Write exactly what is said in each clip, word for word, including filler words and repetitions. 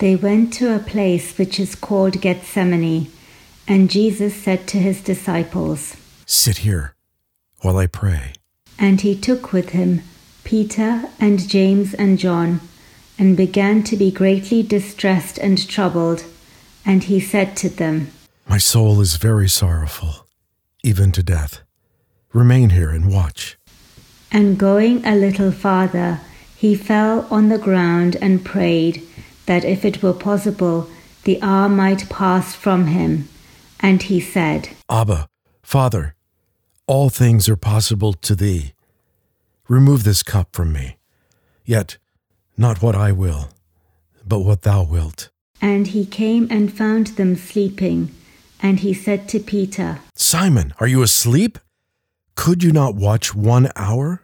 They went to a place which is called Gethsemane, and Jesus said to his disciples, "Sit here while I pray." And he took with him Peter and James and John, and began to be greatly distressed and troubled. And he said to them, "My soul is very sorrowful, even to death. Remain here and watch." And going a little farther, he fell on the ground and prayed that if it were possible, the hour might pass from him. And he said, "Abba, Father, all things are possible to thee. Remove this cup from me. Yet not what I will, but what thou wilt." And he came and found them sleeping. And he said to Peter, "Simon, are you asleep? Could you not watch one hour?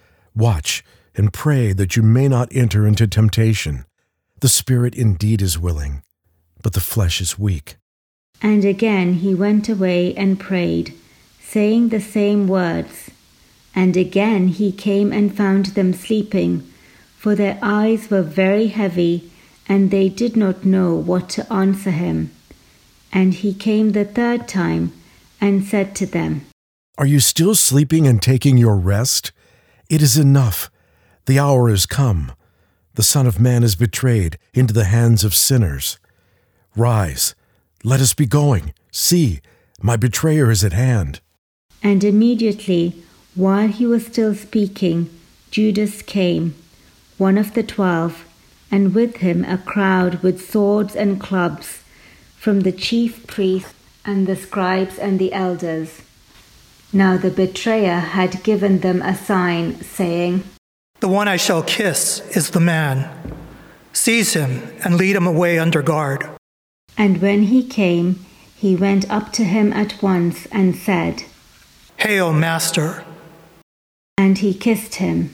Watch and pray that you may not enter into temptation. The spirit indeed is willing, but the flesh is weak." And again he went away and prayed, saying the same words. And again he came and found them sleeping, for their eyes were very heavy, and they did not know what to answer him. And he came the third time and said to them, "Are you still sleeping and taking your rest? It is enough. The hour is come. The Son of Man is betrayed into the hands of sinners. Rise, let us be going. See, my betrayer is at hand." And immediately, while he was still speaking, Judas came, one of the twelve, and with him a crowd with swords and clubs, from the chief priests and the scribes and the elders. Now the betrayer had given them a sign, saying, "The one I shall kiss is the man. Seize him and lead him away under guard." And when he came, he went up to him at once and said, "Hail, Master!" And he kissed him.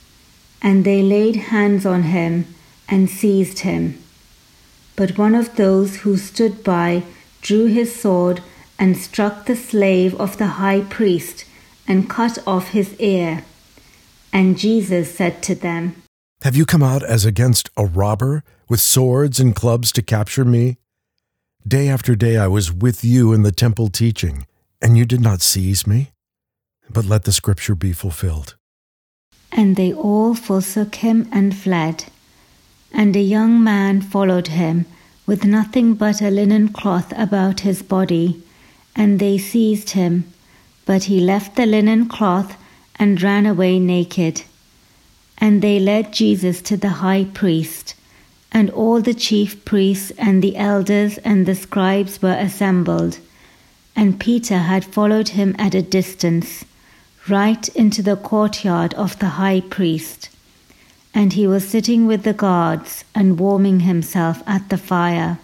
And they laid hands on him and seized him. But one of those who stood by drew his sword and struck the slave of the high priest and cut off his ear. And Jesus said to them, "Have you come out as against a robber with swords and clubs to capture me? Day after day I was with you in the temple teaching, and you did not seize me. But let the scripture be fulfilled." And they all forsook him and fled. And a young man followed him, with nothing but a linen cloth about his body. And they seized him, but he left the linen cloth and ran away naked. And they led Jesus to the high priest. And all the chief priests and the elders and the scribes were assembled. And Peter had followed him at a distance, right into the courtyard of the high priest. And he was sitting with the guards and warming himself at the fire.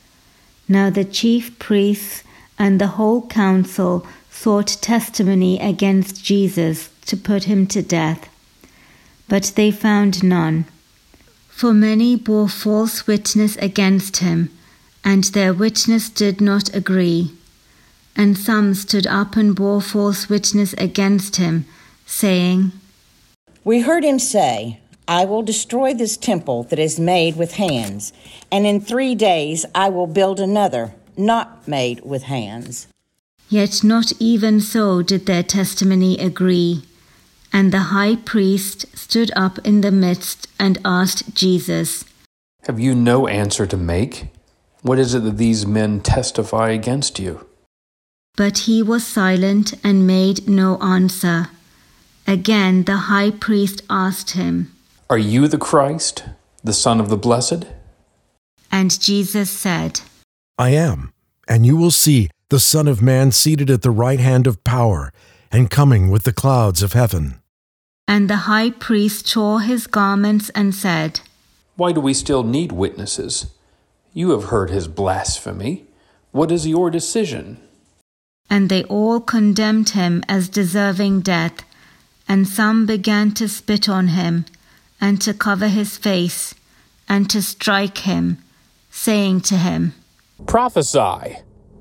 Now the chief priests and the whole council sought testimony against Jesus to put him to death. But they found none. For many bore false witness against him, and their witness did not agree. And some stood up and bore false witness against him, saying, "We heard him say, 'I will destroy this temple that is made with hands, and in three days I will build another, not made with hands.'" Yet not even so did their testimony agree. And the high priest stood up in the midst and asked Jesus, "Have you no answer to make? What is it that these men testify against you?" But he was silent and made no answer. Again the high priest asked him, "Are you the Christ, the Son of the Blessed?" And Jesus said, "I am, and you will see the Son of Man seated at the right hand of power and coming with the clouds of heaven." And the high priest tore his garments and said, "Why do we still need witnesses? You have heard his blasphemy. What is your decision?" And they all condemned him as deserving death, and some began to spit on him, and to cover his face, and to strike him, saying to him, "Prophesy."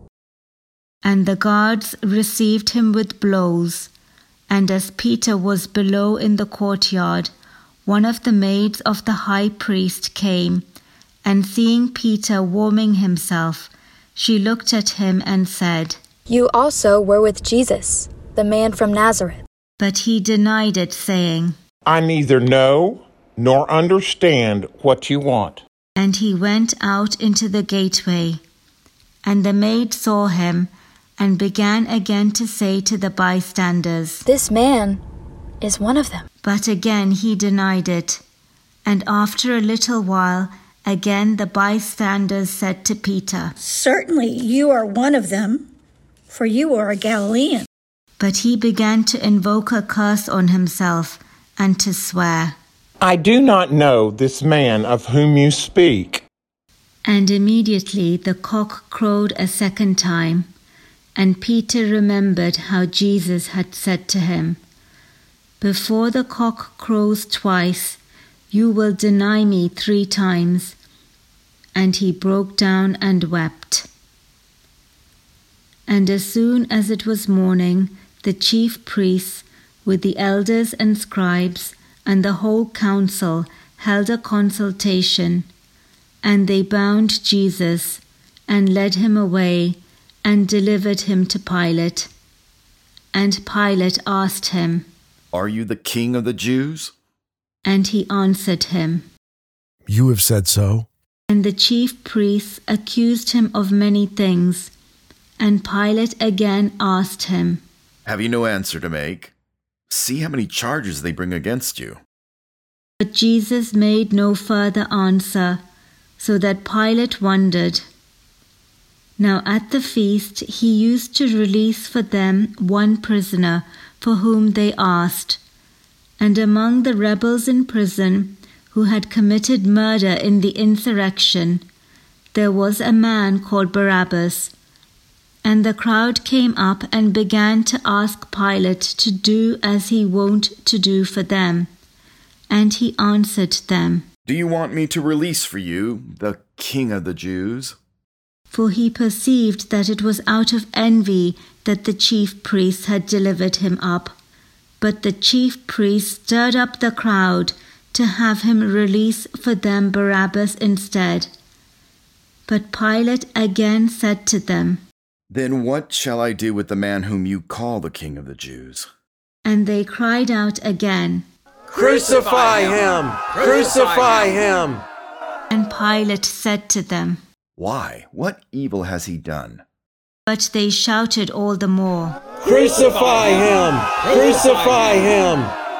And the guards received him with blows. And as Peter was below in the courtyard, one of the maids of the high priest came, And seeing Peter warming himself, she looked at him and said, "You also were with Jesus, the man from Nazareth." But he denied it, saying, "I neither know nor understand what you want." And he went out into the gateway. And the maid saw him and began again to say to the bystanders, "This man is one of them." But again he denied it. And after a little while, again the bystanders said to Peter, "Certainly you are one of them, for you are a Galilean." But he began to invoke a curse on himself and to swear, "I do not know this man of whom you speak." And immediately the cock crowed a second time, and Peter remembered how Jesus had said to him, "Before the cock crows twice, you will deny me three times." And he broke down and wept. And as soon as it was morning, the chief priests, with the elders and scribes, and the whole council held a consultation, and they bound Jesus, and led him away, and delivered him to Pilate. And Pilate asked him, "Are you the king of the Jews?" And he answered him, "You have said so." And the chief priests accused him of many things. And Pilate again asked him, "Have you no answer to make? See how many charges they bring against you." But Jesus made no further answer, so that Pilate wondered. Now at the feast he used to release for them one prisoner for whom they asked. And among the rebels in prison who had committed murder in the insurrection, there was a man called Barabbas. And the crowd came up and began to ask Pilate to do as he wont to do for them. And he answered them, "Do you want me to release for you the king of the Jews?" For he perceived that it was out of envy that the chief priests had delivered him up. But the chief priests stirred up the crowd to have him release for them Barabbas instead. But Pilate again said to them, "Then what shall I do with the man whom you call the king of the Jews?" And they cried out again, "Crucify him! Crucify him!" And Pilate said to them, "Why? What evil has he done?" But they shouted all the more, "Crucify him! Crucify him!"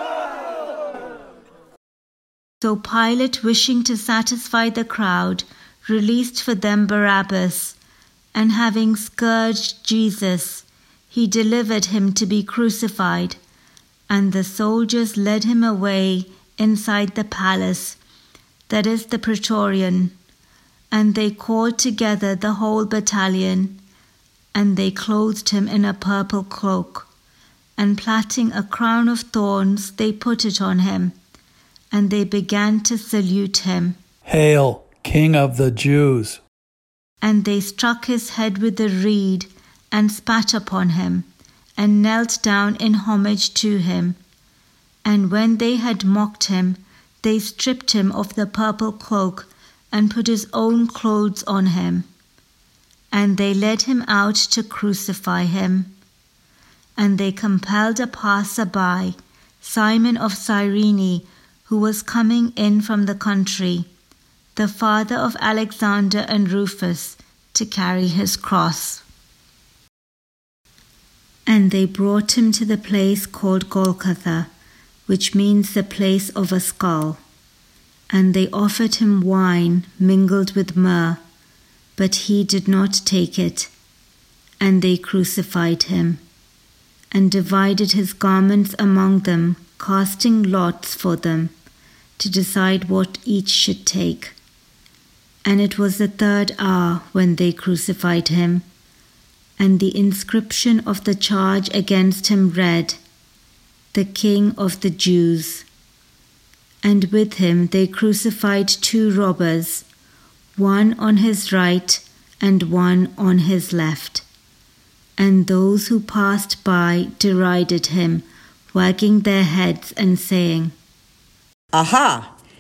So Pilate, wishing to satisfy the crowd, released for them Barabbas, and having scourged Jesus, he delivered him to be crucified. And the soldiers led him away inside the palace, that is the Praetorium, and they called together the whole battalion, and they clothed him in a purple cloak, and plaiting a crown of thorns, they put it on him, and they began to salute him. "Hail, King of the Jews!" And they struck his head with a reed, and spat upon him, and knelt down in homage to him. And when they had mocked him, they stripped him of the purple cloak, and put his own clothes on him. And they led him out to crucify him. And they compelled a passer-by, Simon of Cyrene, who was coming in from the country, the father of Alexander and Rufus, to carry his cross. And they brought him to the place called Golgotha, which means the place of a skull. And they offered him wine mingled with myrrh, but he did not take it. And they crucified him, and divided his garments among them, casting lots for them, to decide what each should take. And it was the third hour when they crucified him, and the inscription of the charge against him read, "The King of the Jews." And with him they crucified two robbers, one on his right and one on his left. And those who passed by derided him, wagging their heads and saying, "Aha!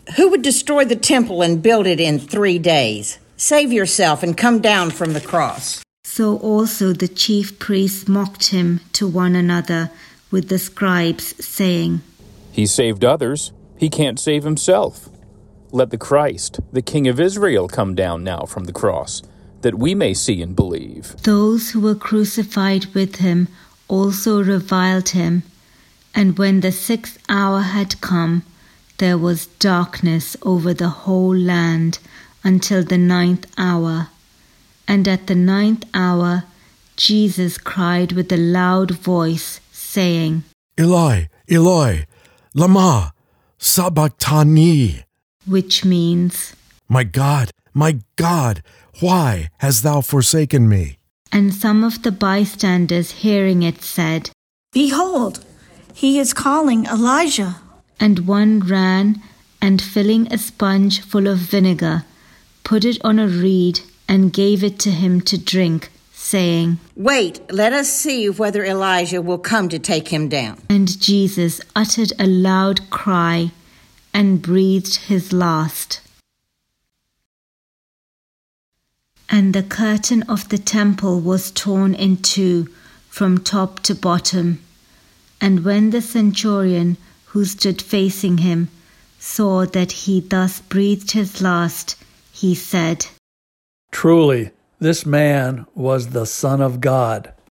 Who would destroy the temple and build it in three days? Save yourself and come down from the cross. So also the chief priests mocked him to one another with the scribes, saying, He saved others. He can't save himself. Let the Christ, the King of Israel, come down now from the cross, that we may see and believe. Those who were crucified with him also reviled him. And when the sixth hour had come, there was darkness over the whole land until the ninth hour. And at the ninth hour, Jesus cried with a loud voice, saying, Eloi, Eloi, lama sabachthani, which means, My God, my God, why hast thou forsaken me? And some of the bystanders hearing it said, Behold, he is calling Elijah. And one ran, and filling a sponge full of vinegar, put it on a reed, and gave it to him to drink, saying, Wait, let us see whether Elijah will come to take him down. And Jesus uttered a loud cry, and breathed his last. And the curtain of the temple was torn in two, from top to bottom. And when the centurion, who stood facing him, saw that he thus breathed his last, he said, Truly, this man was the Son of God.